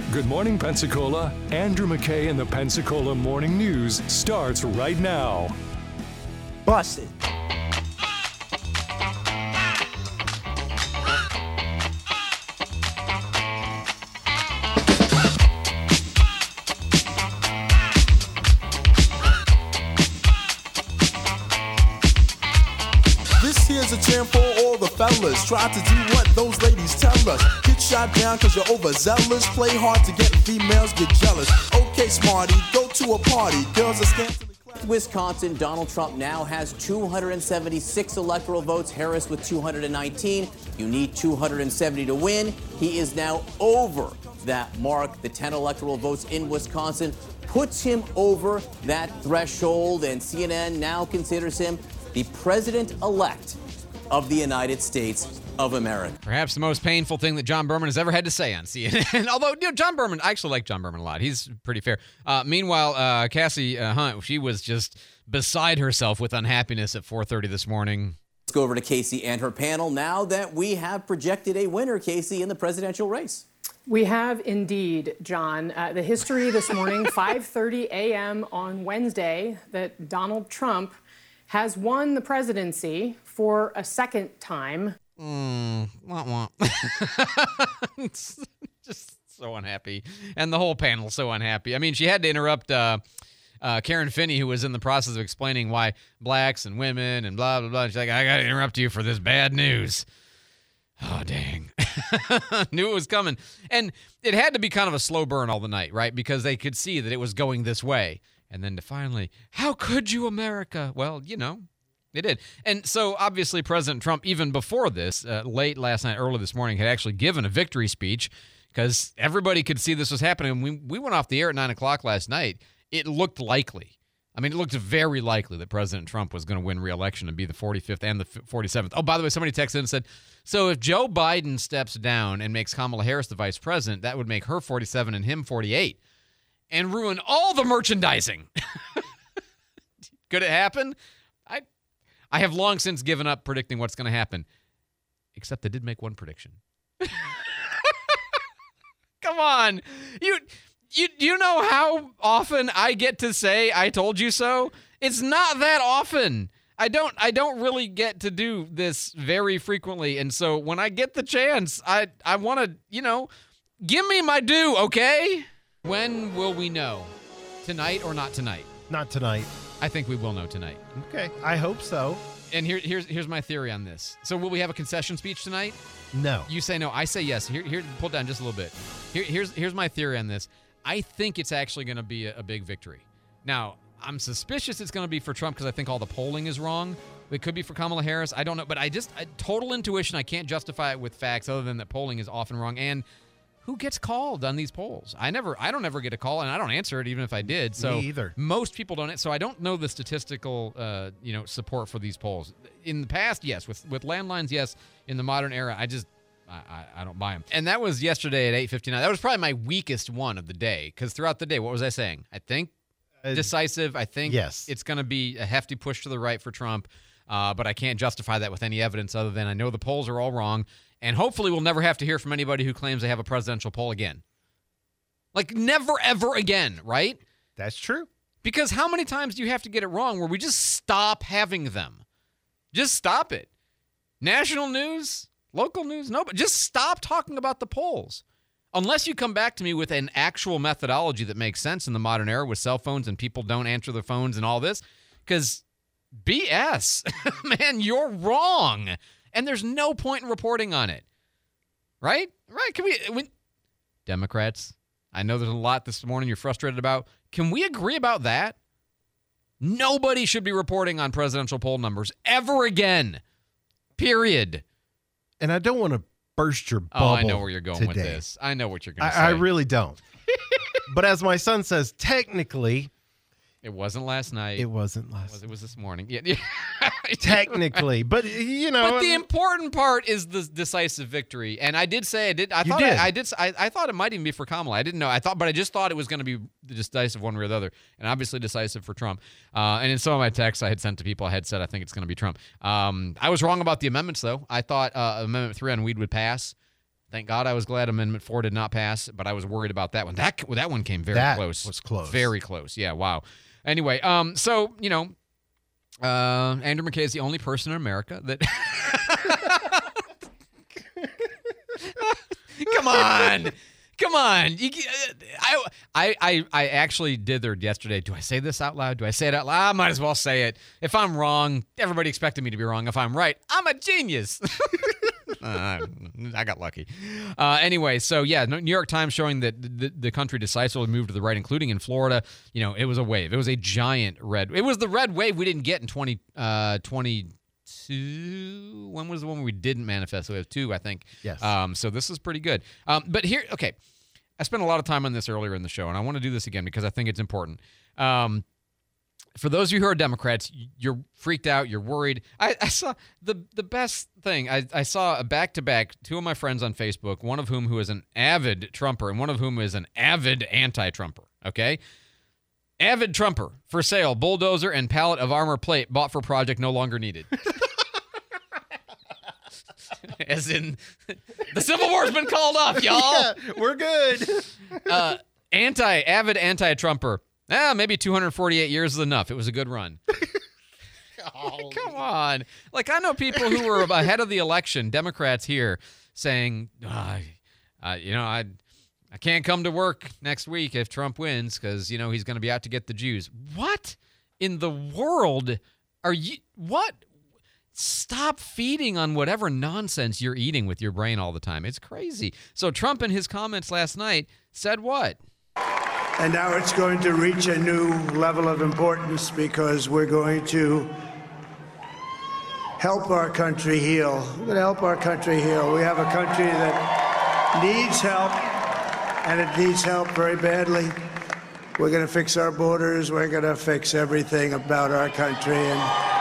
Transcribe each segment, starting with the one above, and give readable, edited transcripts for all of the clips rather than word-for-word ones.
Good morning, Pensacola. Andrew McKay and the Pensacola Morning News starts right now. Busted. Here's a jam for all the fellas. Try to do what those ladies tell us. Get shot down cause you're overzealous. Play hard to get females, get jealous. Okay, smarty, go to a party. Girls are scantily clad. Wisconsin, Donald Trump now has 276 electoral votes. Harris with 219. You need 270 to win. He is now over that mark. The 10 electoral votes in Wisconsin puts him over that threshold, and CNN now considers him the president-elect of the United States of America. Perhaps the most painful thing that John Berman has ever had to say on CNN. Although, John Berman, I actually like John Berman a lot. He's pretty fair. Meanwhile, Cassie Hunt, she was just beside herself with unhappiness at 4:30 this morning. Let's go over to Casey and her panel now that we have projected a winner, Casey, in the presidential race. We have indeed, John. The history this morning, 5:30 a.m. on Wednesday, that Donald Trump has won the presidency for a second time. It's just so unhappy. And the whole panel so unhappy. I mean, she had to interrupt Karen Finney, who was in the process of explaining why blacks and women and blah, blah, blah. She's like, I got to interrupt you for this bad news. Oh, dang. Knew it was coming. And it had to be kind of a slow burn all the night, right? Because they could see that it was going this way. And then to finally, how could you, America? Well, it did. And so obviously President Trump, even before this, late last night, early this morning, had actually given a victory speech because everybody could see this was happening. When we went off the air at 9 o'clock last night, it looked likely. I mean, it looked very likely that President Trump was going to win re-election and be the 45th and the 47th. Oh, by the way, somebody texted in and said, so if Joe Biden steps down and makes Kamala Harris the vice president, that would make her 47 and him 48. And ruin all the merchandising. Could it happen? I have long since given up predicting what's going to happen. Except I did make one prediction. Come on. You know how often I get to say I told you so? It's not that often. I don't really get to do this very frequently. And so when I get the chance, I want to, give me my due, okay? When will we know? Tonight or not tonight? Not tonight. I think we will know tonight. Okay, I hope so. And here's my theory on this. So will we have a concession speech tonight? No. You say no. I say yes. Here, pull down just a little bit. Here's my theory on this. I think it's actually going to be a big victory. Now, I'm suspicious it's going to be for Trump because I think all the polling is wrong. It could be for Kamala Harris. I don't know. But total intuition, I can't justify it with facts other than that polling is often wrong. And who gets called on these polls? I don't ever get a call, and I don't answer it even if I did. So me either. Most people don't. So I don't know the statistical, support for these polls. In the past, yes. With landlines, yes. In the modern era, I don't buy them. And that was yesterday at 8:59. That was probably my weakest one of the day because throughout the day, what was I saying? I think decisive. I think yes. It's going to be a hefty push to the right for Trump, but I can't justify that with any evidence other than I know the polls are all wrong. And hopefully we'll never have to hear from anybody who claims they have a presidential poll again. Like, never, ever again, right? That's true. Because how many times do you have to get it wrong where we just stop having them? Just stop it. National news, local news, no, but just stop talking about the polls. Unless you come back to me with an actual methodology that makes sense in the modern era with cell phones and people don't answer their phones and all this. Because BS. Man, you're wrong. And there's no point in reporting on it. Right? Right. Can we Democrats, I know there's a lot this morning you're frustrated about. Can we agree about that? Nobody should be reporting on presidential poll numbers ever again. Period. And I don't want to burst your bubble. Oh, I know where you're going today. With this. I know what you're going to say. I really don't. But as my son says, technically, it wasn't last night. It wasn't last night. It was this morning. Yeah. Technically. But, But the important part is the decisive victory. And I did say, I thought it might even be for Kamala. I didn't know. But I just thought it was going to be the decisive one way or the other. And obviously decisive for Trump. And in some of my texts I had sent to people, I had said I think it's going to be Trump. I was wrong about the amendments, though. I thought Amendment 3 on weed would pass. Thank God I was glad Amendment 4 did not pass, but I was worried about that one. That one came very close. That was close. Very close. Yeah, wow. Anyway, so, Andrew McKay is the only person in America that... Come on. I actually did there yesterday. Do I say this out loud? Do I say it out loud? I might as well say it. If I'm wrong, everybody expected me to be wrong. If I'm right, I'm a genius. I got lucky. Anyway, so yeah, New York Times showing that the country decisively moved to the right, including in Florida. It was a wave. It was a giant red. It was the red wave we didn't get in 2022. When was the one we didn't manifest? So we have 2, I think. Yes. So this is pretty good. But here, okay, I spent a lot of time on this earlier in the show, and I want to do this again because I think it's important. For those of you who are Democrats, you're freaked out, you're worried. I saw the best thing. I saw a back-to-back, 2 of my friends on Facebook, one of whom is an avid Trumper and one of whom is an avid anti-Trumper, okay? Avid Trumper, for sale, bulldozer and pallet of armor plate bought for project no longer needed. As in, the Civil War's been called off, y'all. Yeah, we're good. Avid anti-Trumper. Maybe 248 years is enough. It was a good run. Come on. Like, I know people who were ahead of the election, Democrats here, saying, I can't come to work next week if Trump wins because, he's going to be out to get the Jews. What in the world are you? What? Stop feeding on whatever nonsense you're eating with your brain all the time. It's crazy. So Trump in his comments last night said what? And now it's going to reach a new level of importance because we're going to help our country heal. We're going to help our country heal. We have a country that needs help, and it needs help very badly. We're going to fix our borders. We're going to fix everything about our country. And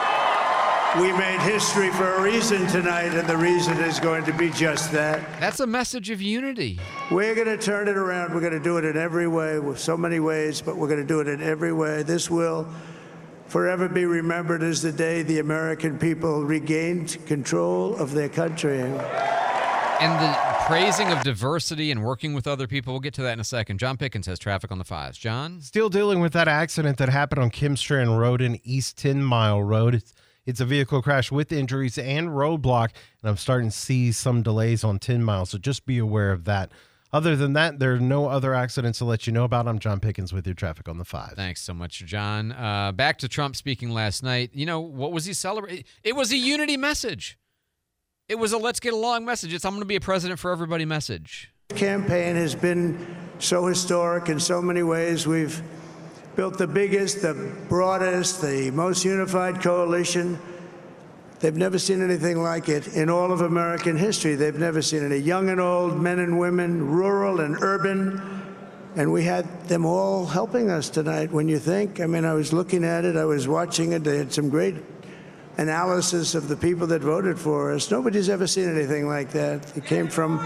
we made history for a reason tonight, and the reason is going to be just that. That's a message of unity. We're going to turn it around. We're going to do it in every way, with so many ways, but we're going to do it in every way. This will forever be remembered as the day the American people regained control of their country. And the praising of diversity and working with other people, we'll get to that in a second. John Pickens has traffic on the 5s. John? Still dealing with that accident that happened on Kim Strand Road in East 10 Mile Road. It's a vehicle crash with injuries and roadblock, and I'm starting to see some delays on 10 Mile, so just be aware of that. Other than that, there are no other accidents to let you know about. I'm John Pickens with your traffic on the 5. Thanks so much, John. Back to Trump speaking last night. What was he celebrating? It was a unity message. It was a let's get along message. It's I'm going to be a president for everybody message. The campaign has been so historic in so many ways. We've built the biggest, the broadest, the most unified coalition. They've never seen anything like it in all of American history. They've never seen it. Young and old, men and women, rural and urban. And we had them all helping us tonight. When you think, I was looking at it, I was watching it. They had some great analysis of the people that voted for us. Nobody's ever seen anything like that. They came from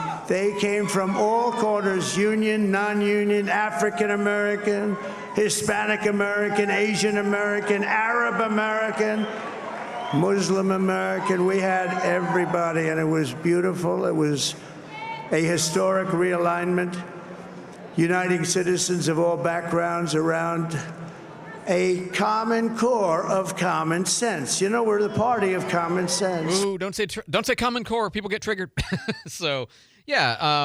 all corners, union, non-union, African American, Hispanic American, Asian American, Arab American, Muslim American. We had everybody, and it was beautiful. It was a historic realignment, uniting citizens of all backgrounds around a common core of common sense. We're the party of common sense. Ooh, don't say common core. People get triggered. So, yeah.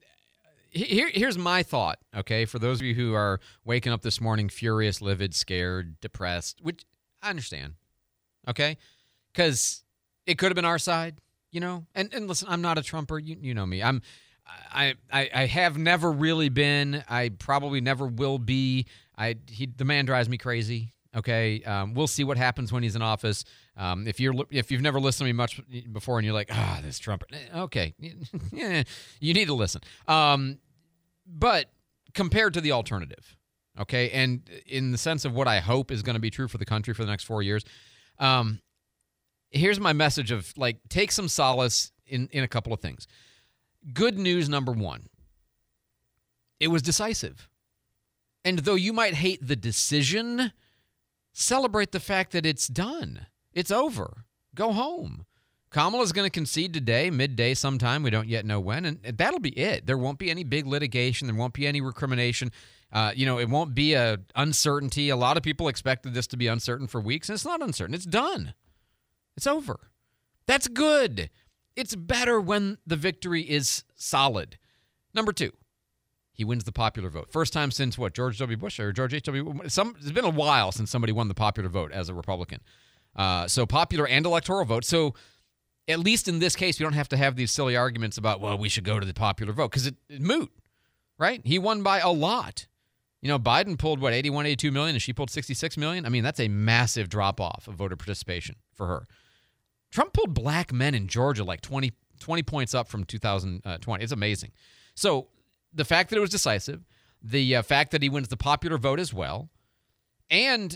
Here's my thought. Okay, for those of you who are waking up this morning furious, livid, scared, depressed, which I understand. Okay, because it could have been our side. And listen, I'm not a Trumper. You know me. I have never really been. I probably never will be. The man drives me crazy. Okay, we'll see what happens when he's in office. If you've never listened to me much before and you're like, this Trump, okay, yeah, you need to listen. But compared to the alternative, okay, and in the sense of what I hope is going to be true for the country for the next 4 years, here's my message of take some solace in a couple of things. Good news number one, it was decisive. And though you might hate the decision, celebrate the fact that it's done. It's over. Go home. Kamala's going to concede today, midday sometime. We don't yet know when, and that'll be it. There won't be any big litigation. There won't be any recrimination. It won't be a uncertainty. A lot of people expected this to be uncertain for weeks, and it's not uncertain. It's done. It's over. That's good. It's better when the victory is solid. Number 2, he wins the popular vote. First time since what, George W. Bush or George H.W. It's been a while since somebody won the popular vote as a Republican. So popular and electoral vote. So at least in this case, we don't have to have these silly arguments about, well, we should go to the popular vote because it's moot, right? He won by a lot. Biden pulled, 81, 82 million, and she pulled 66 million? I mean, that's a massive drop-off of voter participation for her. Trump pulled black men in Georgia like 20 points up from 2020. It's amazing. So the fact that it was decisive, the fact that he wins the popular vote as well, and,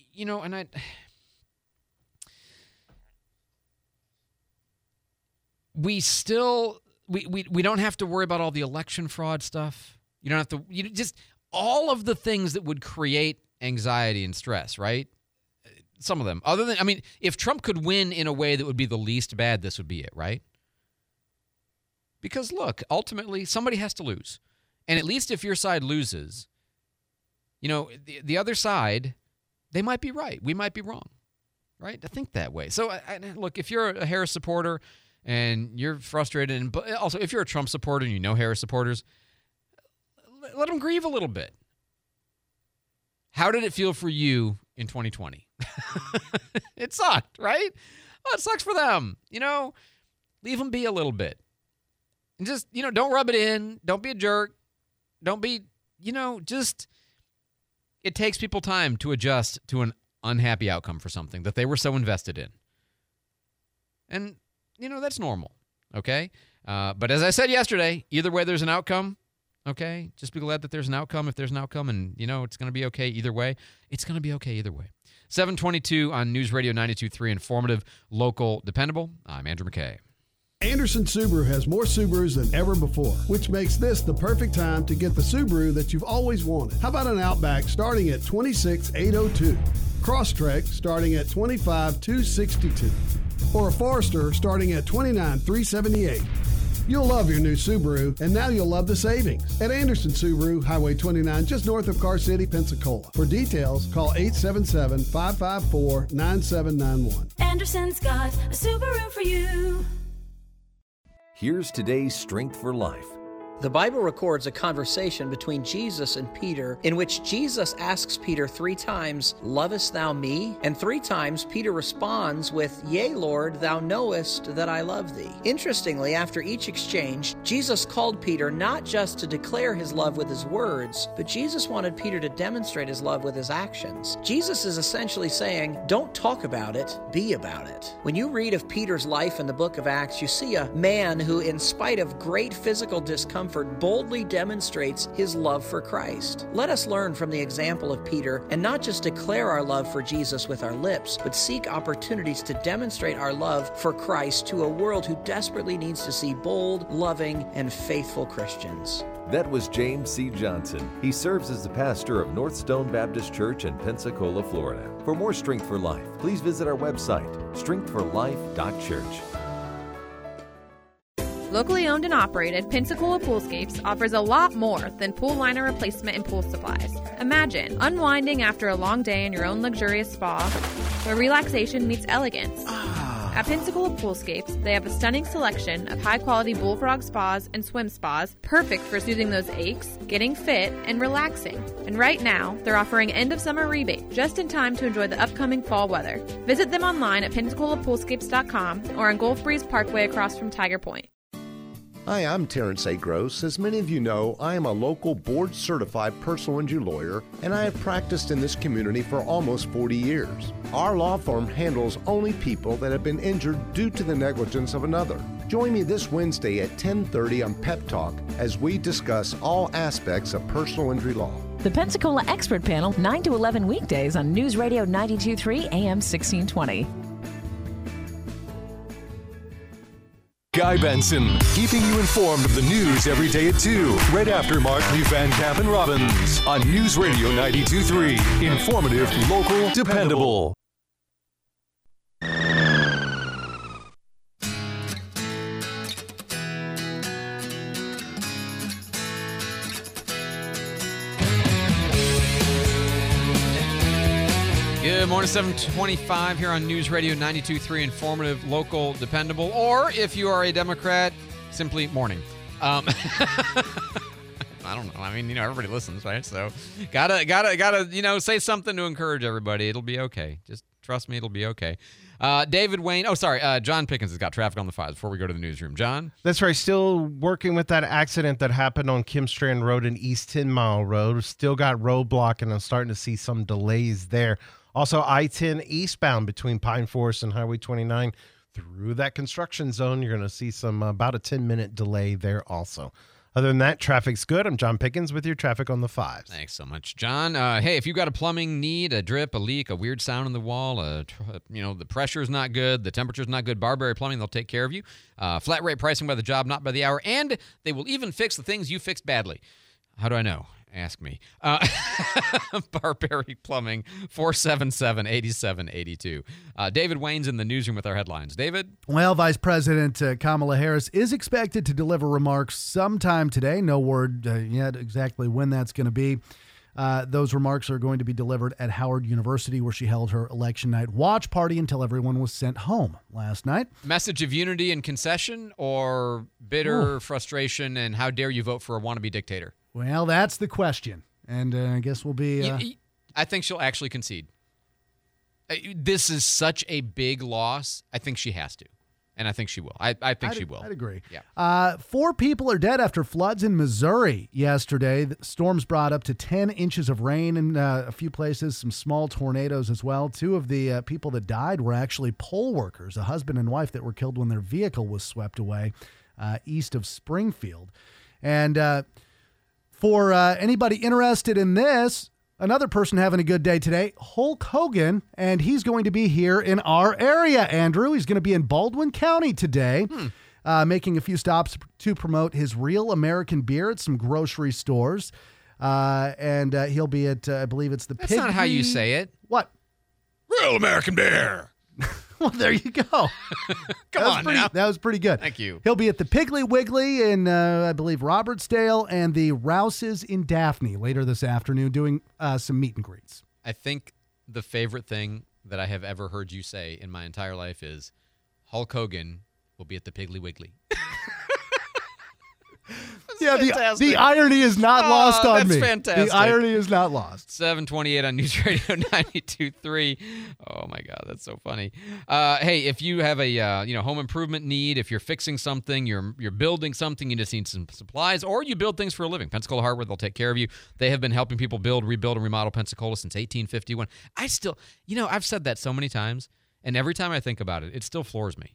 we don't have to worry about all the election fraud stuff. You don't have to, just all of the things that would create anxiety and stress, right? Some of them. If Trump could win in a way that would be the least bad, this would be it, right? Because look, ultimately, somebody has to lose. And at least if your side loses, the other side, they might be right. We might be wrong, right? I think that way. So, look, if you're a Harris supporter and you're frustrated, but also if you're a Trump supporter and you know Harris supporters, let them grieve a little bit. How did it feel for you in 2020? It sucked, right? Well, it sucks for them. Leave them be a little bit. And just, don't rub it in. Don't be a jerk. Don't be, it takes people time to adjust to an unhappy outcome for something that they were so invested in. And, that's normal, okay? But as I said yesterday, either way there's an outcome, okay? Just be glad that there's an outcome if there's an outcome, and, it's going to be okay either way. It's going to be okay either way. 722 on News Radio 92.3, informative, local, dependable. I'm Andrew McKay. Anderson Subaru has more Subarus than ever before, which makes this the perfect time to get the Subaru that you've always wanted. How about an Outback starting at $26,802, Crosstrek starting at $25,262, or a Forester starting at $29,378. You'll love your new Subaru, and now you'll love the savings. At Anderson Subaru, Highway 29, just north of Car City, Pensacola. For details, call 877-554-9791. Anderson's got a Subaru for you. Here's today's Strength for Life. The Bible records a conversation between Jesus and Peter in which Jesus asks Peter 3 times, "Lovest thou me?" And 3 times Peter responds with, "Yea, Lord, thou knowest that I love thee." Interestingly, after each exchange, Jesus called Peter not just to declare his love with his words, but Jesus wanted Peter to demonstrate his love with his actions. Jesus is essentially saying, don't talk about it, be about it. When you read of Peter's life in the book of Acts, you see a man who, in spite of great physical discomfort, boldly demonstrates his love for Christ. Let us learn from the example of Peter and not just declare our love for Jesus with our lips, but seek opportunities to demonstrate our love for Christ to a world who desperately needs to see bold, loving, and faithful Christians. That was James C. Johnson. He serves as the pastor of North Stone Baptist Church in Pensacola, Florida. For more Strength for Life, please visit our website, strengthforlife.church. Locally owned and operated, Pensacola Poolscapes offers a lot more than pool liner replacement and pool supplies. Imagine unwinding after a long day in your own luxurious spa, where relaxation meets elegance. At Pensacola Poolscapes, they have a stunning selection of high-quality bullfrog spas and swim spas, perfect for soothing those aches, getting fit, and relaxing. And right now, they're offering end-of-summer rebate, just in time to enjoy the upcoming fall weather. Visit them online at PensacolaPoolscapes.com or on Gulf Breeze Parkway across from Tiger Point. Hi, I'm Terrence A. Gross. As many of you know, I am a local board-certified personal injury lawyer, and I have practiced in this community for almost 40 years. Our law firm handles only people that have been injured due to the negligence of another. Join me this Wednesday at 10:30 on Pep Talk as we discuss all aspects of personal injury law. The Pensacola Expert Panel, 9 to 11 weekdays on News Radio 92.3 AM 1620. Guy Benson, keeping you informed of the news every day at 2, right after Mark Lee Van Camp and Robbins on News Radio 92.3. Informative, local, dependable. Good morning, 725 here on News Radio 92.3, informative, local, dependable, or if you are a Democrat, simply morning. I don't know. I mean, everybody listens, right? So gotta, say something to encourage everybody. It'll be okay. Just trust me, it'll be okay. David Wayne. John Pickens has got traffic on the 5s before we go to the newsroom. John? That's right. Still working with that accident that happened on Kim Strand Road and East 10 Mile Road. Still got roadblock, and I'm starting to see some delays there. Also, I-10 eastbound between Pine Forest and Highway 29 through that construction zone. You're going to see some about a 10-minute delay there also. Other than that, traffic's good. I'm John Pickens with your traffic on the 5s. Thanks so much, John. Hey, if you've got a plumbing need, a drip, a leak, a weird sound in the wall, the pressure's not good, the temperature's not good, Barberry Plumbing, they'll take care of you. Flat rate pricing by the job, not by the hour, and they will even fix the things you fixed badly. How do I know? Ask me. Barberry Plumbing, 477-8782. David Wayne's in the newsroom with our headlines. David? Well, Vice President Kamala Harris is expected to deliver remarks sometime today. No word yet exactly when that's going to be. Those remarks are going to be delivered at Howard University, where she held her election night watch party until everyone was sent home last night. Message of unity and concession, or bitter frustration and how dare you vote for a wannabe dictator? Well, that's the question, and I guess we'll be... I think she'll actually concede. This is such a big loss. I think she has to, and I think she will. I think she will. I'd agree. Yeah. 4 people are dead after floods in Missouri yesterday. The storms brought up to 10 inches of rain in a few places, some small tornadoes as well. 2 of the people that died were actually poll workers, a husband and wife that were killed when their vehicle was swept away east of Springfield. And... For anybody interested in this, another person having a good day today, Hulk Hogan, and he's going to be here in our area, Andrew. He's going to be in Baldwin County today, making a few stops to promote his Real American Beer at some grocery stores. And he'll be at, I believe it's the That's not how you say it. What? Real American Beer. Well, there you go. Come on now. That was pretty good. Thank you. He'll be at the Piggly Wiggly in, I believe, Robertsdale, and the Rouses in Daphne later this afternoon doing some meet and greets. I think the favorite thing that I have ever heard you say in my entire life is Hulk Hogan will be at the Piggly Wiggly. Yeah, the irony is not lost on me. That's fantastic. The irony is not lost. 728 on News Radio 92.3. Oh, my God, that's so funny. Hey, if you have a home improvement need, if you're fixing something, you're building something, you just need some supplies, or you build things for a living, Pensacola Hardware, they'll take care of you. They have been helping people build, rebuild, and remodel Pensacola since 1851. I still, I've said that so many times, and every time I think about it, it still floors me.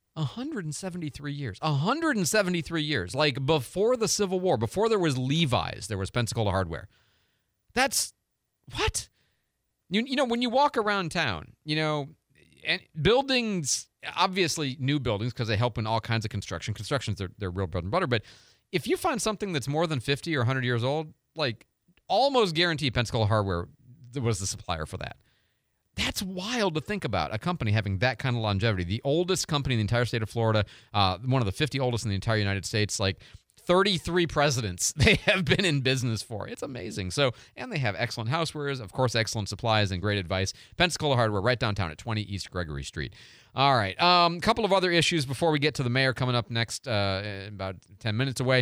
173 years. 173 years. Like before the Civil War, before there was Levi's, there was Pensacola Hardware. That's what? When you walk around town, and buildings, obviously new buildings because they help in all kinds of construction. Construction's their real bread and butter. But if you find something that's more than 50 or 100 years old, like almost guarantee Pensacola Hardware was the supplier for that. That's wild to think about, a company having that kind of longevity. The oldest company in the entire state of Florida, one of the 50 oldest in the entire United States, like 33 presidents they have been in business for. It's amazing. So, and they have excellent housewares, of course, excellent supplies and great advice. Pensacola Hardware right downtown at 20 East Gregory Street. All right, a couple of other issues before we get to the mayor coming up next, about 10 minutes away.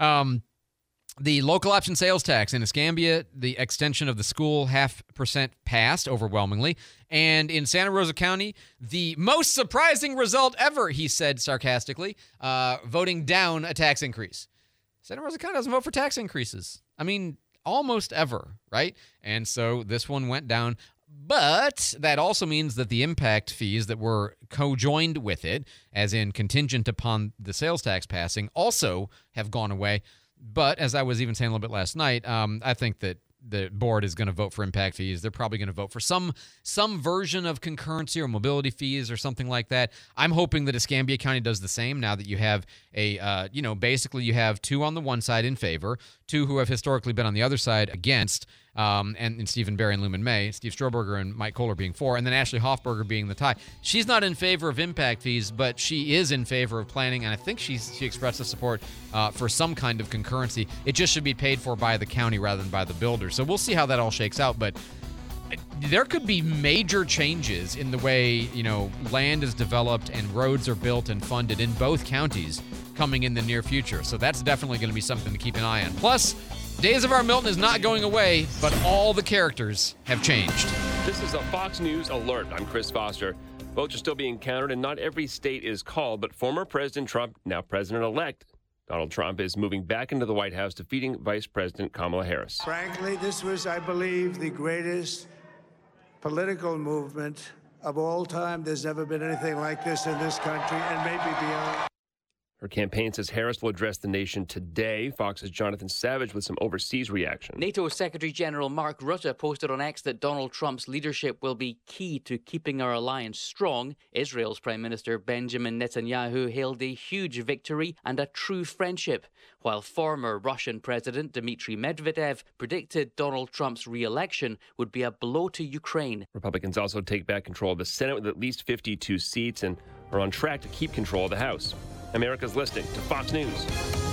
The local option sales tax in Escambia, the extension of the school 0.5% passed overwhelmingly. And in Santa Rosa County, the most surprising result ever, he said sarcastically, voting down a tax increase. Santa Rosa County doesn't vote for tax increases. I mean, almost ever, right? And so this one went down. But that also means that the impact fees that were co-joined with it, as in contingent upon the sales tax passing, also have gone away. But as I was even saying a little bit last night, I think that the board is going to vote for impact fees. They're probably going to vote for some version of concurrency or mobility fees or something like that. I'm hoping that Escambia County does the same now that you have basically you have 2 on the one side in favor, 2 who have historically been on the other side against, and Stephen Barry and Lumen May, Steve Stroberger and Mike Kohler being for, and then Ashley Hoffberger being the tie. She's not in favor of impact fees, but she is in favor of planning, and I think she expressed the support for some kind of concurrency. It just should be paid for by the county rather than by the builder. So we'll see how that all shakes out, but there could be major changes in the way, land is developed and roads are built and funded in both counties coming in the near future. So that's definitely going to be something to keep an eye on. Plus, Days of Our Milton is not going away, but all the characters have changed. This is a Fox News alert. I'm Chris Foster. Votes are still being counted, and not every state is called, but former President Trump, now President-elect Donald Trump, is moving back into the White House, defeating Vice President Kamala Harris. Frankly, this was, I believe, the greatest political movement of all time. There's never been anything like this in this country, and maybe beyond. Her campaign says Harris will address the nation today. Fox's Jonathan Savage with some overseas reaction. NATO Secretary General Mark Rutte posted on X that Donald Trump's leadership will be key to keeping our alliance strong. Israel's Prime Minister Benjamin Netanyahu hailed a huge victory and a true friendship, while former Russian President Dmitry Medvedev predicted Donald Trump's re-election would be a blow to Ukraine. Republicans also take back control of the Senate with at least 52 seats and are on track to keep control of the House. America's listening to Fox News.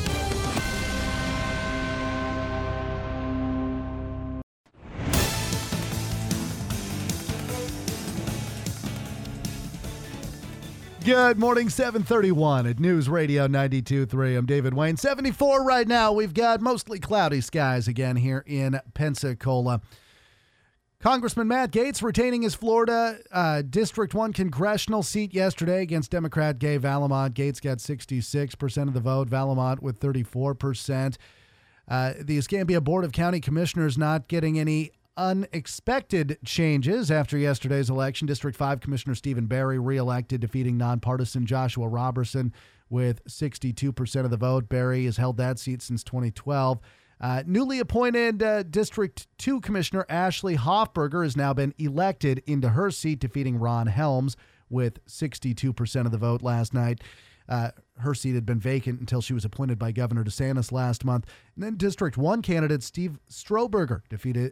Good morning, 7:31 at News Radio 92.3. I'm David Wayne. 74 right now. We've got mostly cloudy skies again here in Pensacola. Congressman Matt Gaetz retaining his Florida District 1 congressional seat yesterday against Democrat Gay Vallamont. Gaetz got 66% of the vote, Vallamont with 34%. The Escambia Board of County Commissioners not getting any unexpected changes after yesterday's election. District 5 Commissioner Stephen Barry reelected, defeating nonpartisan Joshua Robertson with 62% of the vote. Barry has held that seat since 2012. Newly appointed District 2 Commissioner Ashley Hoffberger has now been elected into her seat, defeating Ron Helms with 62% of the vote last night. Her seat had been vacant until she was appointed by Governor DeSantis last month. And then District 1 candidate Steve Stroberger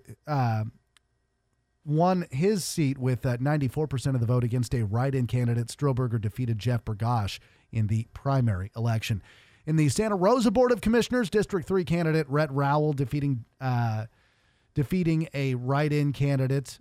won his seat with 94% of the vote against a write-in candidate. Stroberger defeated Jeff Bergosh in the primary election. In the Santa Rosa Board of Commissioners, District 3 candidate Rhett Rowell defeating a write-in candidate.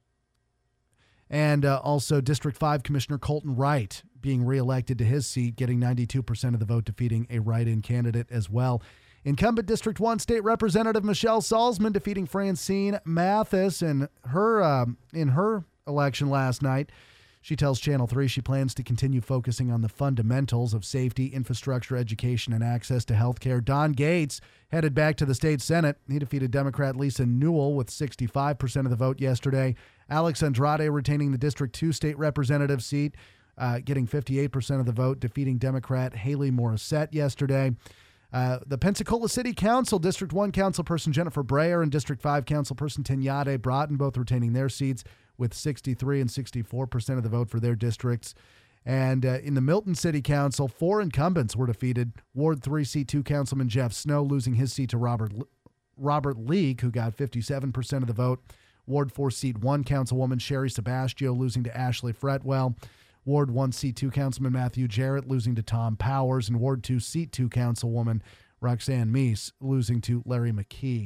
And also District 5 Commissioner Colton Wright being reelected to his seat, getting 92% of the vote, defeating a write-in candidate as well. Incumbent District 1 State Representative Michelle Salzman defeating Francine Mathis in her election last night. She tells Channel 3 she plans to continue focusing on the fundamentals of safety, infrastructure, education, and access to health care. Don Gates headed back to the state Senate. He defeated Democrat Lisa Newell with 65% of the vote yesterday. Alex Andrade retaining the District 2 state representative seat, getting 58% of the vote, defeating Democrat Haley Morissette yesterday. The Pensacola City Council, District 1 Councilperson Jennifer Breyer and District 5 Councilperson Tenyade Broughton both retaining their seats with 63 and 64% of the vote for their districts. And in the Milton City Council, 4 incumbents were defeated. Ward 3 C2 Councilman Jeff Snow losing his seat to Robert Leake, who got 57% of the vote. Ward 4 Seat 1 Councilwoman Sherry Sebastio losing to Ashley Fretwell. Ward 1 Seat 2 Councilman Matthew Jarrett losing to Tom Powers. And Ward 2 Seat 2 Councilwoman Roxanne Meese losing to Larry McKee.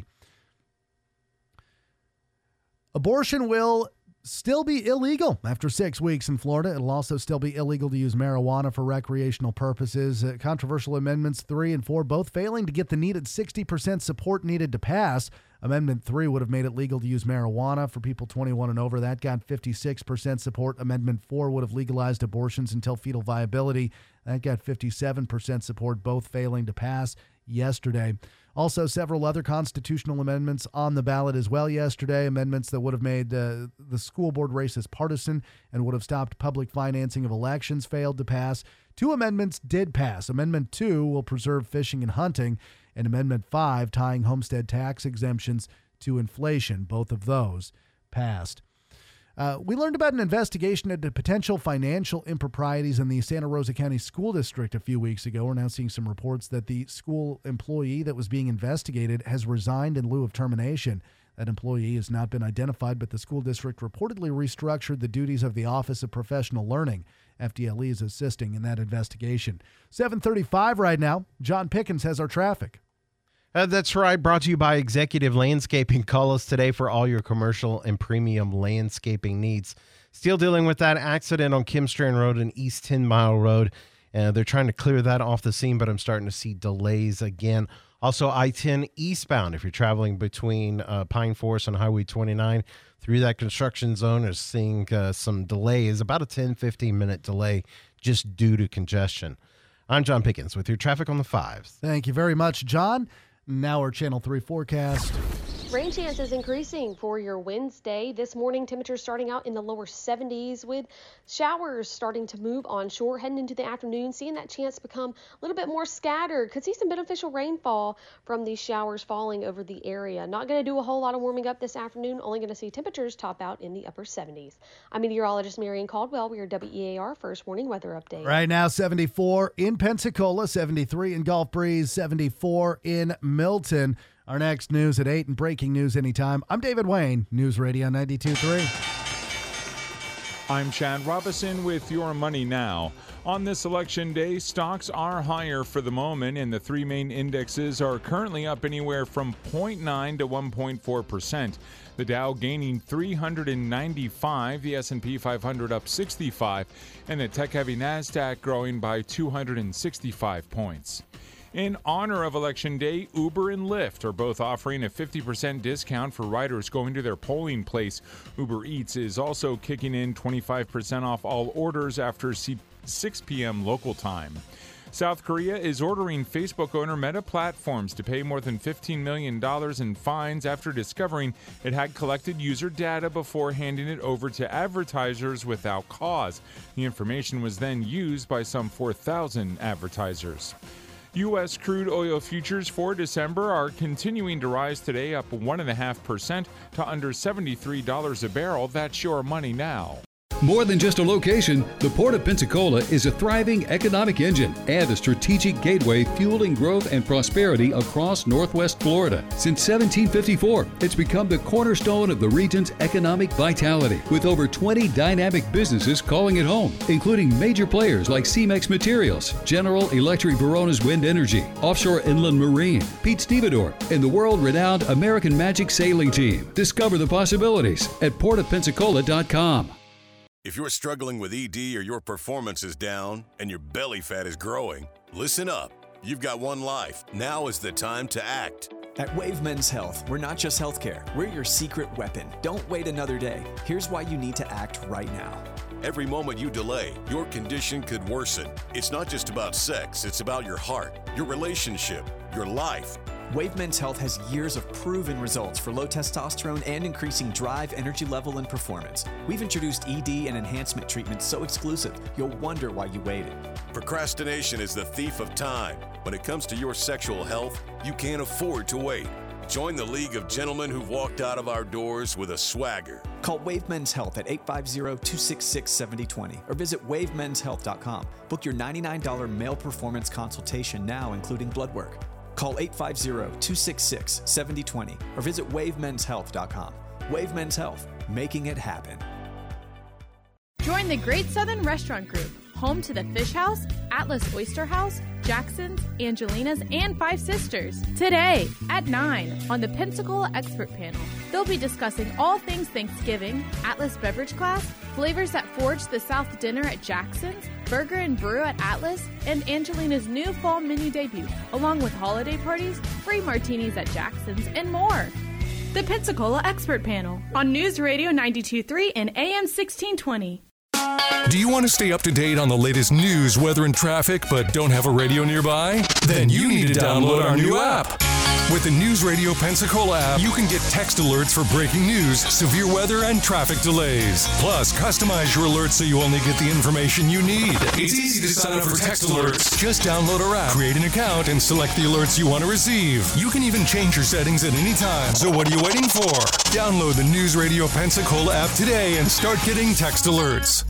Abortion will still be illegal after 6 weeks in Florida. It'll also still be illegal to use marijuana for recreational purposes. Controversial amendments 3 and 4 both failing to get the needed 60% support needed to pass. Amendment 3 would have made it legal to use marijuana for people 21 and over. That got 56% support. Amendment 4 would have legalized abortions until fetal viability. That got 57% support, both failing to pass yesterday. Also, several other constitutional amendments on the ballot as well yesterday. Amendments that would have made the school board races partisan and would have stopped public financing of elections failed to pass. 2 amendments did pass. Amendment 2 will preserve fishing and hunting, and Amendment 5 tying homestead tax exemptions to inflation. Both of those passed. We learned about an investigation into potential financial improprieties in the Santa Rosa County School District a few weeks ago. We're now seeing some reports that the school employee that was being investigated has resigned in lieu of termination. That employee has not been identified, but the school district reportedly restructured the duties of the Office of Professional Learning. FDLE is assisting in that investigation. 7:35 right now. John Pickens has our traffic. That's right. Brought to you by Executive Landscaping. Call us today for all your commercial and premium landscaping needs. Still dealing with that accident on Kim Strand Road and East 10 Mile Road. They're trying to clear that off the scene, but I'm starting to see delays again. Also, I-10 eastbound, if you're traveling between Pine Forest and Highway 29 through that construction zone, is seeing some delays, about a 10-15 minute delay just due to congestion. I'm John Pickens with your traffic on the 5s. Thank you very much, John. Now our Channel 3 forecast. Rain chances increasing for your Wednesday. This morning, temperatures starting out in the lower 70s with showers starting to move onshore. Heading into the afternoon, seeing that chance become a little bit more scattered. Could see some beneficial rainfall from these showers falling over the area. Not going to do a whole lot of warming up this afternoon. Only going to see temperatures top out in the upper 70s. I'm meteorologist Marion Caldwell. We are WEAR First Warning Weather Update. Right now, 74 in Pensacola, 73 in Gulf Breeze, 74 in Milton. Our next news at 8 and breaking news anytime. I'm David Wayne, News Radio 92.3. I'm Chad Robinson with your Money Now. On this election day, stocks are higher for the moment, and the three main indexes are currently up anywhere from 0.9 to 1.4%. The Dow gaining 395, the S&P 500 up 65, and the tech-heavy NASDAQ growing by 265 points. In honor of Election Day, Uber and Lyft are both offering a 50% discount for riders going to their polling place. Uber Eats is also kicking in 25% off all orders after 6 p.m. local time. South Korea is ordering Facebook owner Meta Platforms to pay more than $15 million in fines after discovering it had collected user data before handing it over to advertisers without cause. The information was then used by some 4,000 advertisers. U.S. crude oil futures for December are continuing to rise today, up 1.5% to under $73 a barrel. That's your Money Now. More than just a location, the Port of Pensacola is a thriving economic engine and a strategic gateway fueling growth and prosperity across Northwest Florida. Since 1754, it's become the cornerstone of the region's economic vitality, with over 20 dynamic businesses calling it home, including major players like Cemex Materials, General Electric Verona's Wind Energy, Offshore Inland Marine, Pete Stevedore, and the world-renowned American Magic Sailing Team. Discover the possibilities at portofpensacola.com. If you're struggling with ED or your performance is down and your belly fat is growing, listen up. You've got one life. Now is the time to act. At Wave Men's Health, we're not just healthcare. We're your secret weapon. Don't wait another day. Here's why you need to act right now. Every moment you delay, your condition could worsen. It's not just about sex. It's about your heart, your relationship, your life. Wave Men's Health has years of proven results for low testosterone and increasing drive, energy level, and performance. We've introduced ED and enhancement treatments so exclusive, you'll wonder why you waited. Procrastination is the thief of time. When it comes to your sexual health, you can't afford to wait. Join the League of Gentlemen who've walked out of our doors with a swagger. Call Wave Men's Health at 850-266-7020 or visit wavemenshealth.com. Book your $99 male performance consultation now, including blood work. Call 850-266-7020 or visit wavemenshealth.com. Wave Men's Health, making it happen. Join the Great Southern Restaurant Group, home to the Fish House, Atlas Oyster House, Jackson's, Angelina's, and Five Sisters, today at 9 on the Pensacola Expert Panel. They'll be discussing all things Thanksgiving, Atlas Beverage Class, flavors that forge the South dinner at Jackson's, Burger and Brew at Atlas, and Angelina's new fall menu debut, along with holiday parties, free martinis at Jackson's, and more. The Pensacola Expert Panel on News Radio 92.3 and AM 1620. Do you want to stay up to date on the latest news, weather, and traffic, but don't have a radio nearby? Then you need to download our new app. With the News Radio Pensacola app, you can get text alerts for breaking news, severe weather, and traffic delays. Plus, customize your alerts so you only get the information you need. It's easy to sign up for text alerts. Just download our app, create an account, and select the alerts you want to receive. You can even change your settings at any time. So what are you waiting for? Download the News Radio Pensacola app today and start getting text alerts.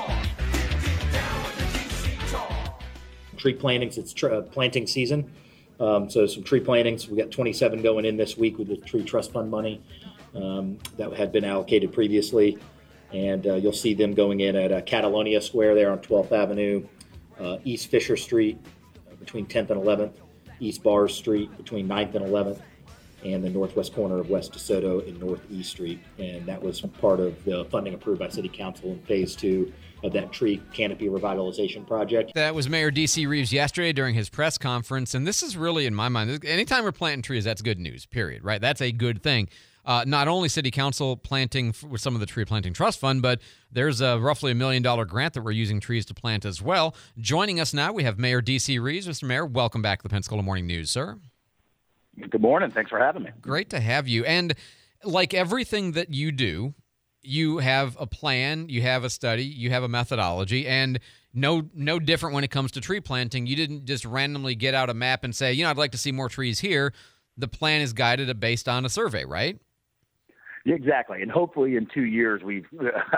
Tree plantings, it's planting season. So some tree plantings. We got 27 going in this week with the Tree Trust Fund money that had been allocated previously. And you'll see them going in at Catalonia Square there on 12th Avenue, East Fisher Street between 10th and 11th, East Bars Street between 9th and 11th, and the northwest corner of West DeSoto and Northeast Street. And that was part of the funding approved by City Council in Phase 2 of that tree canopy revitalization project. That was Mayor D.C. Reeves yesterday during his press conference. And this is really, in my mind, anytime we're planting trees, that's good news, period, right? That's a good thing. Not only City Council planting with some of the Tree Planting Trust Fund, but there's a roughly $1 million grant that we're using trees to plant as well. Joining us now, we have Mayor D.C. Reeves. Mr. Mayor, welcome back to the Pensacola Morning News, sir. Good morning. Thanks for having me. Great to have you. And like everything that you do, you have a plan, you have a study, you have a methodology, and no different when it comes to tree planting. You didn't just randomly get out a map and say, I'd like to see more trees here. The plan is guided based on a survey, right? Yeah, exactly. And hopefully in 2 years, we've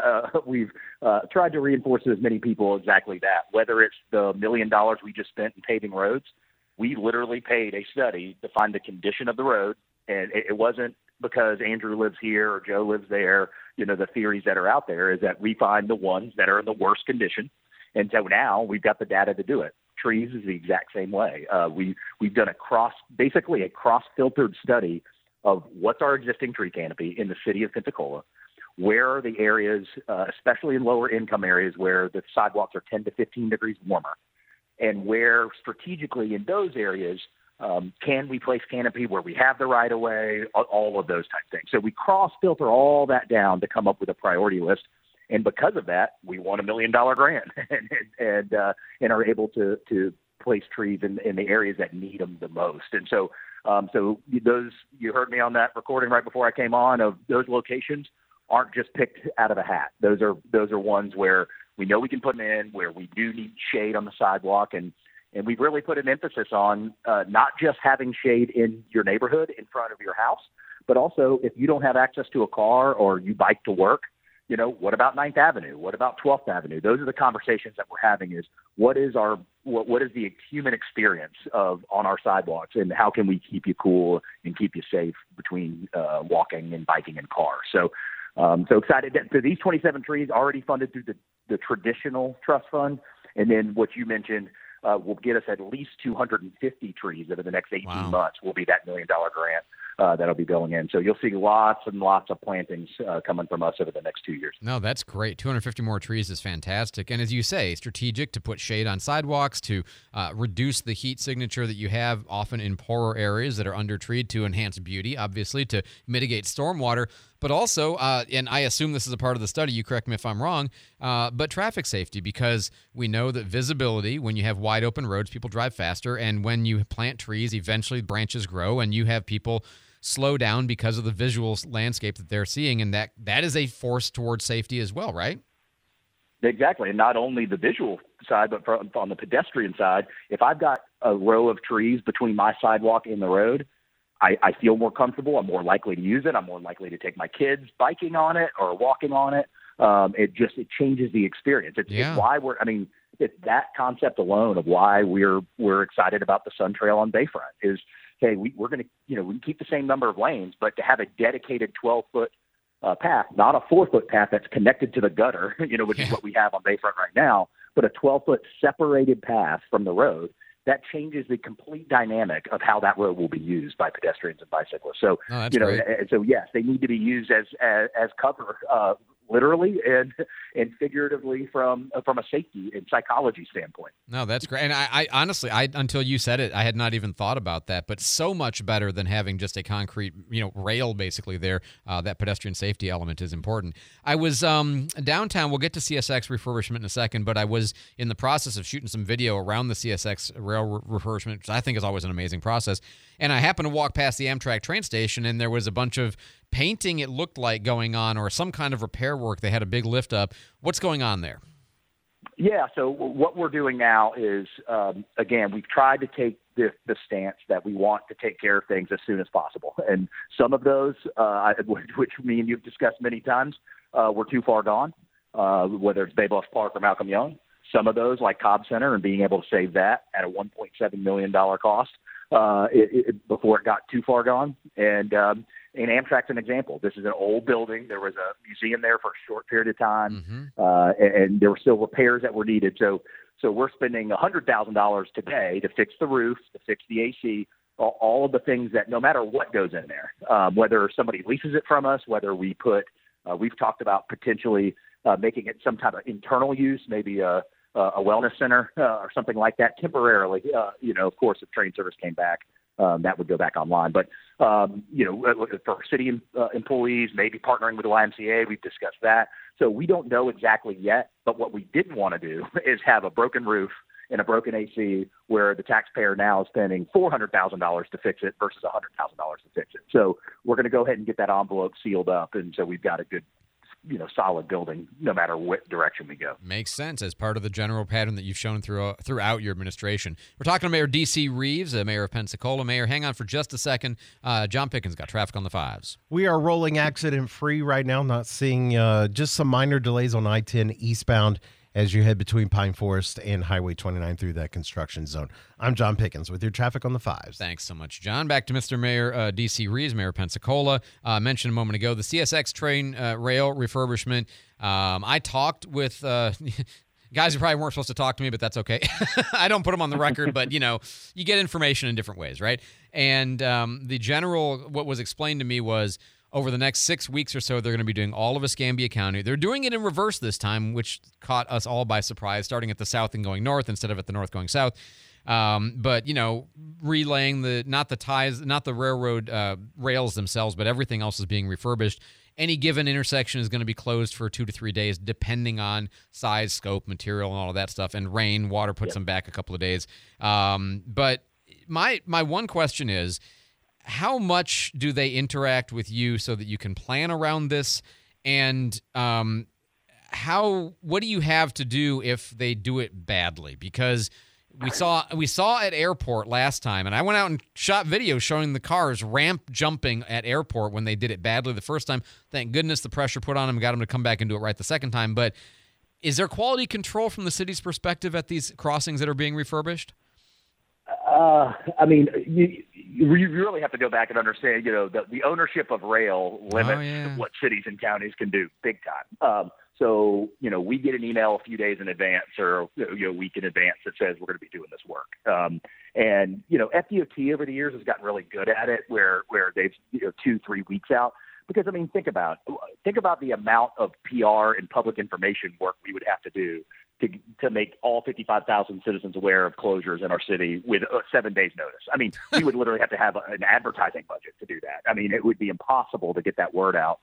tried to reinforce to as many people exactly that. Whether it's the $1 million we just spent in paving roads, we literally paid a study to find the condition of the road. And it wasn't because Andrew lives here or Joe lives there. The theories that are out there is that we find the ones that are in the worst condition. And so now we've got the data to do it. Trees is the exact same way. We've done a cross-filtered study of what's our existing tree canopy in the city of Pensacola. Where are the areas, especially in lower income areas, where the sidewalks are 10 to 15 degrees warmer? And where strategically in those areas, can we place canopy where we have the right of way, all of those type of things. So we cross-filter all that down to come up with a priority list. And because of that, we won $1 million grant and are able to place trees in the areas that need them the most. And so those, you heard me on that recording right before I came on, of those locations aren't just picked out of a hat. Those are ones where we know we can put them in, where we do need shade on the sidewalk. And we've really put an emphasis on not just having shade in your neighborhood in front of your house, but also if you don't have access to a car or you bike to work, what about 9th Avenue? What about 12th Avenue? Those are the conversations that we're having, is what is the human experience on our sidewalks, and how can we keep you cool and keep you safe between walking and biking and cars? So excited. So these 27 trees already funded through the traditional trust fund. And then what you mentioned will get us at least 250 trees over the next 18 months will be that $1 million grant that'll be going in. So you'll see lots and lots of plantings coming from us over the next 2 years. No, that's great. 250 more trees is fantastic. And as you say, strategic to put shade on sidewalks, to reduce the heat signature that you have often in poorer areas that are under-treed, to enhance beauty, obviously, to mitigate stormwater. But also, and I assume this is a part of the study, you correct me if I'm wrong, but traffic safety, because we know that visibility, when you have wide open roads, people drive faster. And when you plant trees, eventually branches grow and you have people slow down because of the visual landscape that they're seeing. And that is a force towards safety as well, right? Exactly. And not only the visual side, but on the pedestrian side, if I've got a row of trees between my sidewalk and the road, I feel more comfortable. I'm more likely to use it. I'm more likely to take my kids biking on it or walking on it. It changes the experience. It's why it's that concept alone of why we're excited about the Sun Trail on Bayfront is, hey, we're going to, we can keep the same number of lanes, but to have a dedicated 12-foot path, not a 4-foot path that's connected to the gutter, which is what we have on Bayfront right now, but a 12-foot separated path from the road. That changes the complete dynamic of how that road will be used by pedestrians and bicyclists. So, great. So yes, they need to be used as cover, literally and figuratively from a safety and psychology standpoint. No, that's great. And I honestly, until you said it, I had not even thought about that. But so much better than having just a concrete, rail basically there. That pedestrian safety element is important. I was downtown. We'll get to CSX refurbishment in a second, but I was in the process of shooting some video around the CSX rail refurbishment, which I think is always an amazing process. And I happened to walk past the Amtrak train station, and there was a bunch of painting, it looked like, going on, or some kind of repair work. They had a big lift up. What's going on there? Yeah, so what we're doing now is, again, we've tried to take the stance that we want to take care of things as soon as possible. And some of those, which me and you've discussed many times, were too far gone, whether it's Bay Bluff Park or Malcolm Young. Some of those, like Cobb Center, and being able to save that at a $1.7 million cost, before it got too far gone. And Amtrak's an example. This is an old building. There was a museum there for a short period of time, and there were still repairs that were needed. So we're spending $100,000 today to fix the roof, to fix the AC, all of the things that no matter what goes in there, whether somebody leases it from us, whether we put, we've talked about potentially making it some type of internal use, maybe a wellness center or something like that temporarily. Of course, if train service came back, that would go back online. But, for city employees, maybe partnering with the YMCA, we've discussed that. So we don't know exactly yet. But what we didn't want to do is have a broken roof and a broken AC where the taxpayer now is spending $400,000 to fix it versus $100,000 to fix it. So we're going to go ahead and get that envelope sealed up. And so we've got a good, solid building no matter what direction we go. Makes sense as part of the general pattern that you've shown throughout your administration. We're talking to Mayor D.C. Reeves, Mayor of Pensacola. Mayor, hang on for just a second. John Pickens got traffic on the 5s. We are rolling accident-free right now, not seeing just some minor delays on I-10 eastbound as you head between Pine Forest and Highway 29 through that construction zone. I'm John Pickens with your traffic on the 5s. Thanks so much, John. Back to Mr. Mayor D.C. Reeves, Mayor of Pensacola. Mentioned a moment ago the CSX train rail refurbishment. I talked with guys who probably weren't supposed to talk to me, but that's okay. I don't put them on the record, but, you get information in different ways, right? And what was explained to me was, over the next 6 weeks or so, they're going to be doing all of Escambia County. They're doing it in reverse this time, which caught us all by surprise, starting at the south and going north instead of at the north going south. But, relaying not the railroad rails themselves, but everything else is being refurbished. Any given intersection is going to be closed for 2 to 3 days, depending on size, scope, material, and all of that stuff. And rain, water puts them back a couple of days. But my one question is, how much do they interact with you so that you can plan around this? And what do you have to do if they do it badly? Because we saw at airport last time, and I went out and shot videos showing the cars ramp jumping at airport when they did it badly the first time. Thank goodness the pressure put on them got them to come back and do it right the second time. But is there quality control from the city's perspective at these crossings that are being refurbished? You really have to go back and understand, the ownership of rail limits what cities and counties can do big time. So, we get an email a few days in advance or a week in advance that says we're going to be doing this work. And FDOT over the years has gotten really good at it where they've 2-3 weeks out. Because, think about the amount of PR and public information work we would have to do to make all 55,000 citizens aware of closures in our city with 7 days notice. We would literally have to have an advertising budget to do that. It would be impossible to get that word out.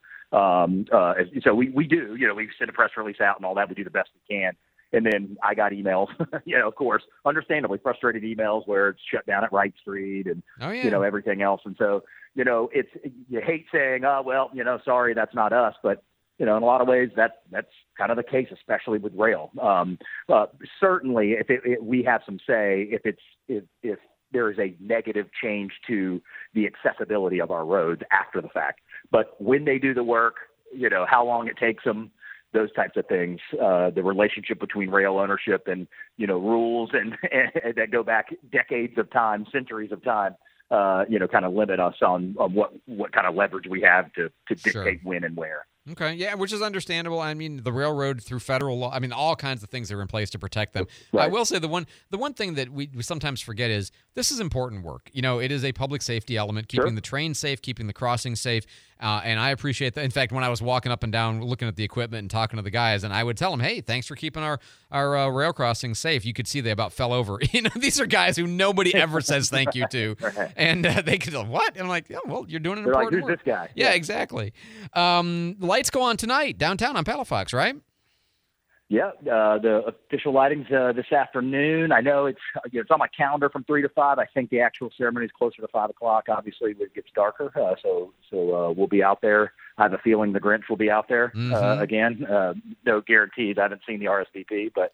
So we do, we send a press release out and all that. We do the best we can. And then I got emails, of course, understandably frustrated emails where it's shut down at Wright Street and, everything else. And so, you hate saying, sorry, that's not us. But, in a lot of ways, that's kind of the case, especially with rail. Certainly, if we have some say, if there is a negative change to the accessibility of our roads after the fact. But when they do the work, how long it takes them, those types of things, the relationship between rail ownership and, rules and that go back decades of time, centuries of time, kind of limit us on what kind of leverage we have to dictate when and where. Okay, yeah, which is understandable. The railroad through federal law, all kinds of things are in place to protect them. Right. I will say the one thing that we sometimes forget is this is important work. It is a public safety element, keeping the train safe, keeping the crossing safe, and I appreciate that. In fact, when I was walking up and down looking at the equipment and talking to the guys, and I would tell them, hey, thanks for keeping our rail crossings safe. You could see they about fell over. These are guys who nobody ever says thank you to. Right. And they could go, what? And I'm like, yeah, well, you're doing an important work. Who's this guy? Yeah, exactly. Lights go on tonight downtown on Palafox, right? Yeah, the official lighting's this afternoon. I know it's on my calendar from 3 to 5. I think the actual ceremony is closer to 5 o'clock. Obviously, it gets darker, so we'll be out there. I have a feeling the Grinch will be out there again. No guarantees. I haven't seen the RSVP, but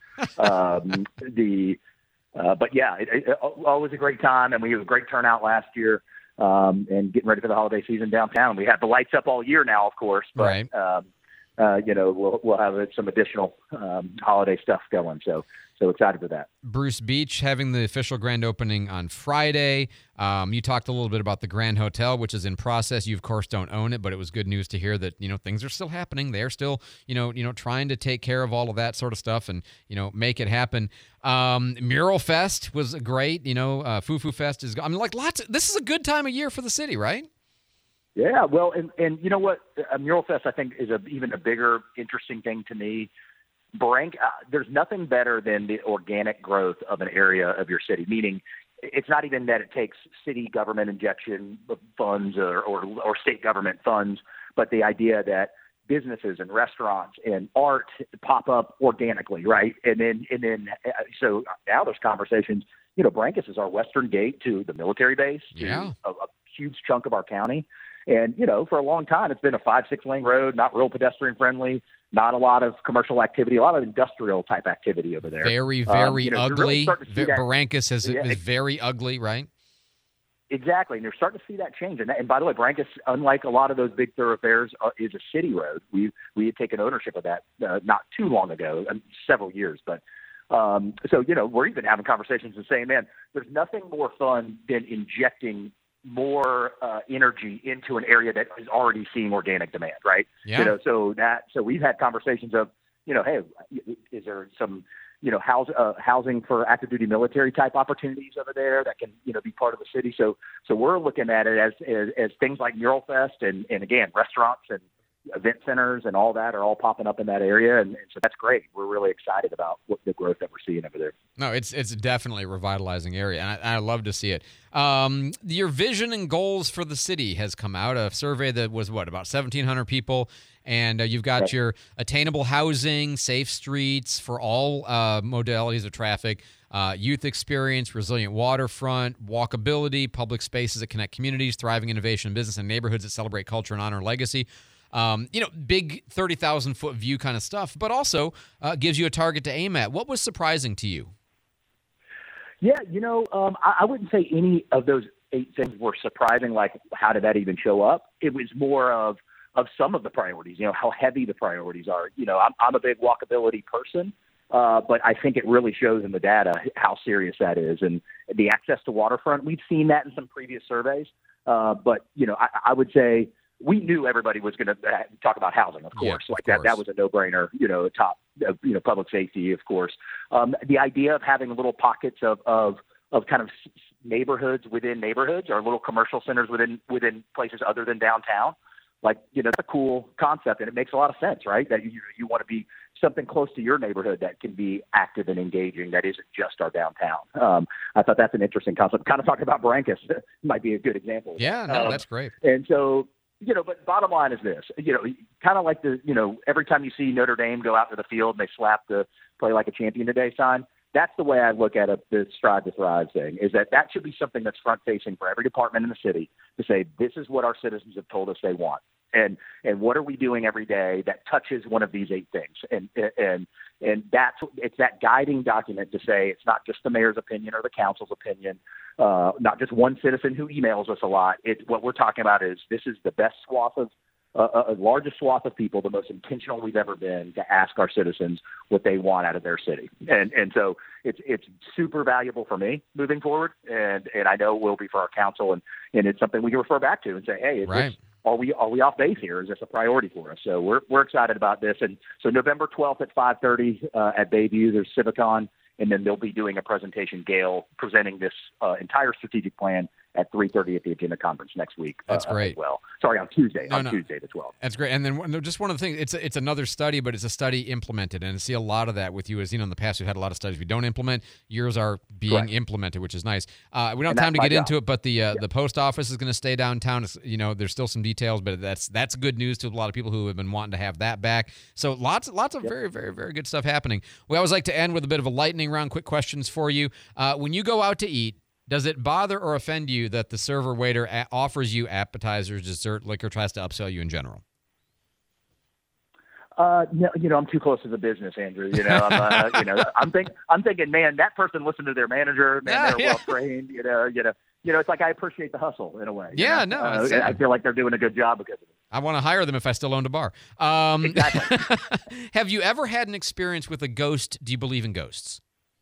but yeah, always a great time, and we had a great turnout last year. And getting ready for the holiday season downtown. We have the lights up all year now, of course, but right. We'll have some additional holiday stuff going. So So excited for that. Bruce Beach having the official grand opening on Friday. You talked a little bit about the Grand Hotel, which is in process. You, of course, don't own it, but it was good news to hear that, things are still happening. They're still, trying to take care of all of that sort of stuff and, make it happen. Mural Fest was great. Foo Fest is, this is a good time of year for the city, right? Yeah, well, and you know what? Mural Fest, I think, is even a bigger, interesting thing to me. There's nothing better than the organic growth of an area of your city, meaning it's not even that it takes city government injection funds or state government funds, but the idea that businesses and restaurants and art pop up organically, right? And then so now there's conversations. Brankus is our western gate to the military base, to a huge chunk of our county. And, for a long time, it's been a 5-6 lane road, not real pedestrian friendly, not a lot of commercial activity, a lot of industrial type activity over there. Very, very ugly. Brankus is very ugly, right? Exactly. And you're starting to see that change. And by the way, Brankus, unlike a lot of those big thoroughfares, is a city road. We had taken ownership of that not too long ago, several years. But so, we're even having conversations and saying, man, there's nothing more fun than injecting more energy into an area that is already seeing organic demand, right? Yeah. So we've had conversations of, hey, is there some, housing for active duty military type opportunities over there that can, be part of the city. So we're looking at it as things like Mural Fest and again, restaurants and event centers and all that are all popping up in that area. And so that's great. We're really excited about the growth that we're seeing over there. No, it's definitely a revitalizing area, and I love to see it. Your vision and goals for the city has come out, a survey that was, about 1,700 people, and you've got your attainable housing, safe streets for all modalities of traffic, youth experience, resilient waterfront, walkability, public spaces that connect communities, thriving innovation in business, and neighborhoods that celebrate culture and honor legacy. Big 30,000-foot view kind of stuff, but also gives you a target to aim at. What was surprising to you? Yeah, I wouldn't say any of those 8 things were surprising, like how did that even show up? It was more of some of the priorities, how heavy the priorities are. I'm a big walkability person, but I think it really shows in the data how serious that is. And the access to waterfront, we've seen that in some previous surveys, but, I would say we knew everybody was going to talk about housing, of course. That was a no-brainer, top, public safety, of course. The idea of having little pockets of kind of neighborhoods within neighborhoods or little commercial centers within places other than downtown, that's a cool concept, and it makes a lot of sense, right? That you want to be something close to your neighborhood that can be active and engaging, that isn't just our downtown. I thought that's an interesting concept. Kind of talking about Brankus might be a good example. Yeah, no, that's great. And so, but bottom line is this, kind of like every time you see Notre Dame go out to the field and they slap the "Play Like a Champion Today" sign, that's the way I look at the Strive to Thrive thing, is that should be something that's front facing for every department in the city to say, this is what our citizens have told us they want. And what are we doing every day that touches one of these 8 things? And it's that guiding document to say it's not just the mayor's opinion or the council's opinion, not just one citizen who emails us a lot. It's what we're talking about is this is the best swath of a largest swath of people, the most intentional we've ever been to ask our citizens what they want out of their city. And so it's super valuable for me moving forward. And I know it will be for our council. And it's something we can refer back to and say, hey, are we off base here? Is this a priority for us? So we're excited about this. And so November 12th at 5:30 at Bayview, there's Civicon, and then they'll be doing a presentation, Gail, presenting this entire strategic plan at 3:30 at the Agenda Conference next week. That's great. As well. Sorry, on Tuesday. Tuesday the 12th. That's great. And then just one of the things, it's another study, but it's a study implemented. And I see a lot of that with you. As in the past, we've had a lot of studies we don't implement. Yours are being implemented, which is nice. We don't have time to get into it, but the post office is going to stay downtown. There's still some details, but that's good news to a lot of people who have been wanting to have that back. So lots of very, very, very good stuff happening. We always like to end with a bit of a lightning round, quick questions for you. When you go out to eat, does it bother or offend you that the server waiter offers you appetizers, dessert, liquor, tries to upsell you in general? No, I'm too close to the business, Andrew. I'm thinking, man, that person listened to their manager. Man, they're well trained. It's like I appreciate the hustle in a way. Yeah, no, I feel like they're doing a good job because of it. I want to hire them if I still owned a bar. Exactly. Have you ever had an experience with a ghost? Do you believe in ghosts?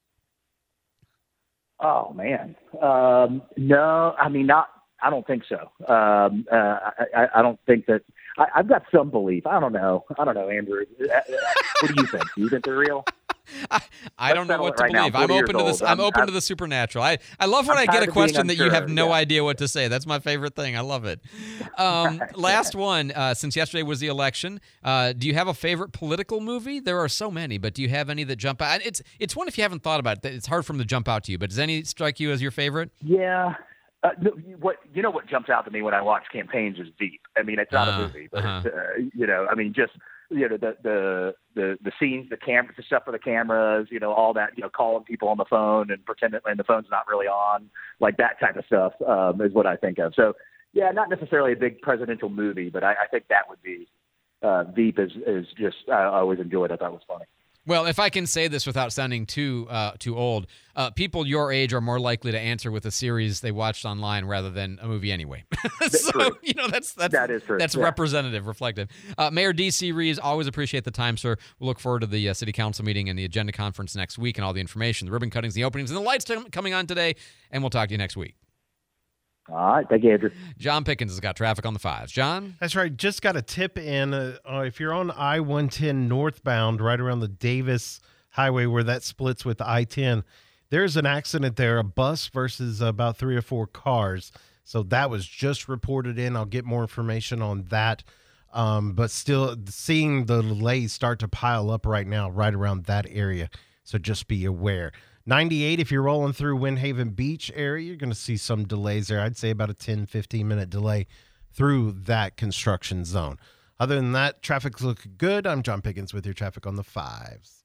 Oh man, no. I mean, not. I don't think so. I don't think that. I've got some belief. I don't know, Andrew. What do you think? Do you think they're real? I don't know what to believe. I'm open to this. I'm open to the supernatural. I love when I get a question that you have no idea what to say. That's my favorite thing. I love it. Last one. Since yesterday was the election, do you have a favorite political movie? There are so many, but do you have any that jump out? It's one if you haven't thought about it. It's hard for them to jump out to you. But does any strike you as your favorite? Yeah. What jumps out to me when I watch campaigns is Veep. I mean, it's not a movie, but it's, I mean, just the scenes, the camera, the stuff for the cameras, all that, calling people on the phone and pretending the phone's not really on, like that type of stuff is what I think of. So, yeah, not necessarily a big presidential movie, but I think that would be Veep is just I always enjoyed. I thought it was funny. Well, if I can say this without sounding too old, people your age are more likely to answer with a series they watched online rather than a movie anyway. So, that is true. That's representative, reflective. Mayor D.C. Reeves, always appreciate the time, sir. We'll look forward to the city council meeting and the agenda conference next week and all the information, the ribbon cuttings, the openings, and the lights coming on today, and we'll talk to you next week. All right. Thank you, Andrew. John Pickens has got traffic on the 5s. John? That's right. Just got a tip in. If you're on I-110 northbound, right around the Davis Highway where that splits with I-10, there's an accident there, a bus versus about 3 or 4 cars. So that was just reported in. I'll get more information on that. But still seeing the delays start to pile up right now, right around that area. So just be aware. 98, if you're rolling through Windhaven Beach area, you're going to see some delays there. I'd say about a 10, 15-minute delay through that construction zone. Other than that, traffic's looking good. I'm John Pickens with your traffic on the 5s.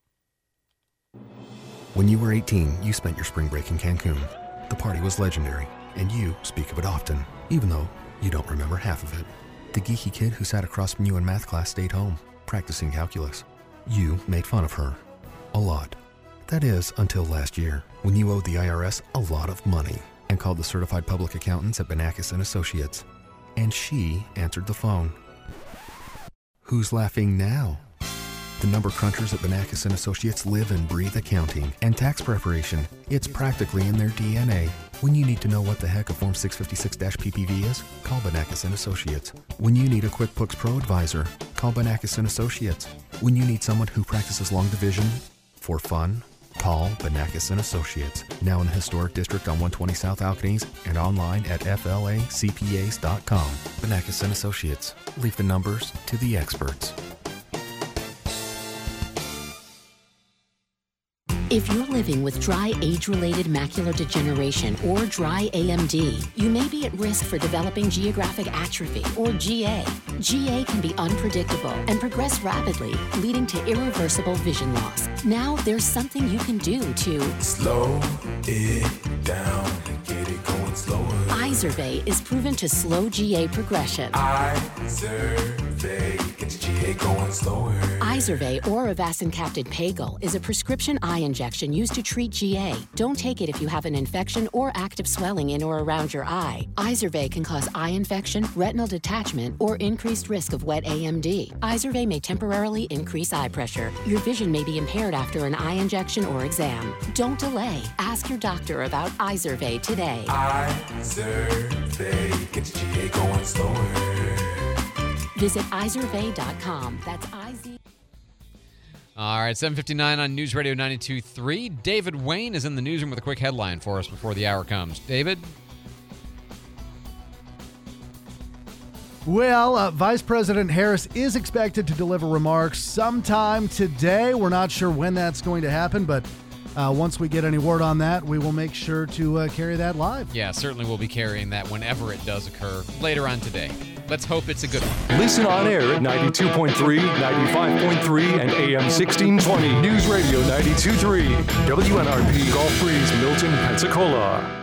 When you were 18, you spent your spring break in Cancun. The party was legendary, and you speak of it often, even though you don't remember half of it. The geeky kid who sat across from you in math class stayed home, practicing calculus. You made fun of her. A lot. That is, until last year, when you owed the IRS a lot of money and called the certified public accountants at Banakis & Associates. And she answered the phone. Who's laughing now? The number crunchers at Banakis & Associates live and breathe accounting and tax preparation. It's practically in their DNA. When you need to know what the heck a Form 656-PPV is, call Banakis & Associates. When you need a QuickBooks Pro advisor, call Banakis & Associates. When you need someone who practices long division for fun, call Banakis & Associates, now in the historic district on 120 South Alcanese and online at flacpas.com. Banakis & Associates. Leave the numbers to the experts. If you're living with dry age-related macular degeneration or dry AMD, you may be at risk for developing geographic atrophy or GA. GA can be unpredictable and progress rapidly, leading to irreversible vision loss. Now there's something you can do to slow it down and get it going slower. Izervay is proven to slow GA progression. Izervay gets GA going slower. Izervay or avacincaptad pagel is a prescription eye injection used to treat GA. Don't take it if you have an infection or active swelling in or around your eye. Izervay can cause eye infection, retinal detachment, or increased risk of wet AMD. Izervay may temporarily increase eye pressure. Your vision may be impaired after an eye injection or exam. Don't delay. Ask your doctor about Izervay today. Izervay gets GA going slower. Visit Izervay.com. That's IZ. All right, 7:59 on News Radio 92.3. David Wayne is in the newsroom with a quick headline for us before the hour comes. David? Well, Vice President Harris is expected to deliver remarks sometime today. We're not sure when that's going to happen, but once we get any word on that, we will make sure to carry that live. Yeah, certainly we'll be carrying that whenever it does occur later on today. Let's hope it's a good one. Listen on air at 92.3, 95.3, and AM 1620. News Radio 92.3. WNRP Gulf Breeze, Milton, Pensacola.